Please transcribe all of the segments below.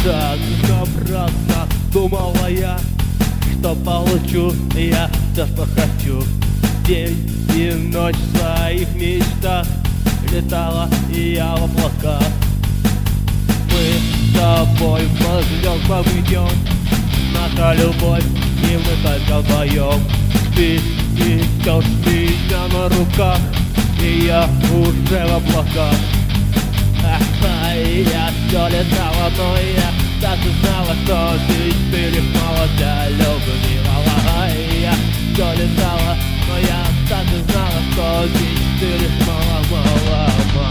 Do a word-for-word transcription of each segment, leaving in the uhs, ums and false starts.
Так напрасно думала я, что получу я то, что хочу. День и ночь в своих мечтах летала и я в облаках. Мы с тобой по звездам идем, наша любовь, и мы только вдвоем. Ты несешь меня на руках, и я уже в облаках. А-а, я все летала, но я так и знала, что ты лишь мало для любви. А-а, я все летала, но я так и знала, что ты лишь мало, мало, мало.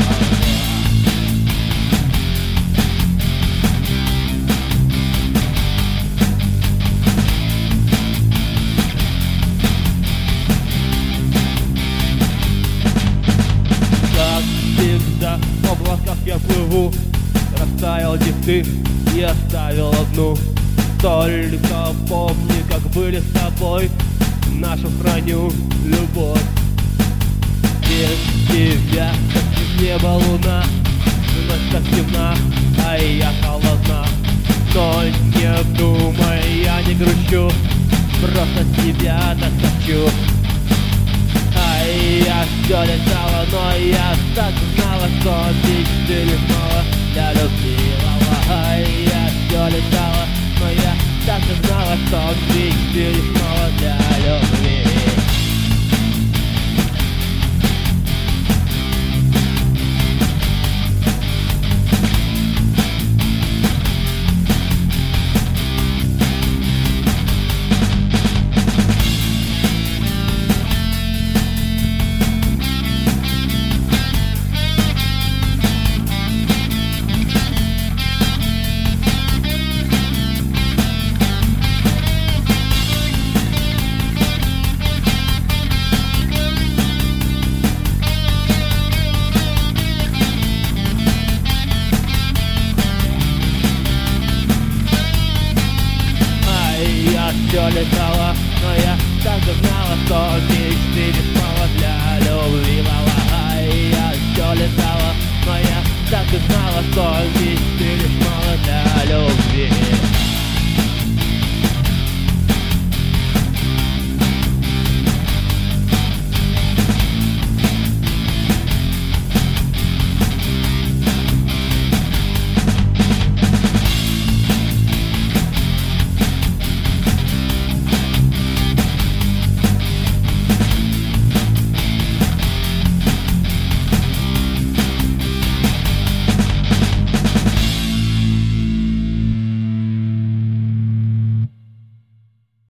Всегда в облаках я плыву, растаял где ты и оставил одну. Только помни, как были с тобой, нашу храню любовь. Без тебя как небо луна, ночь так темна, а я холодна. Но не думай, я не грущу, просто тебя так хочу. Я все летала, но я так знала, что ты лишь мало для любви. Я все летала, но я так знала, что ты лишь мало для любви. Все летала, но я так и знала, что мечты лишь мало для любви. Я все летала, но я так и знала, что мечты лишь мало для любви.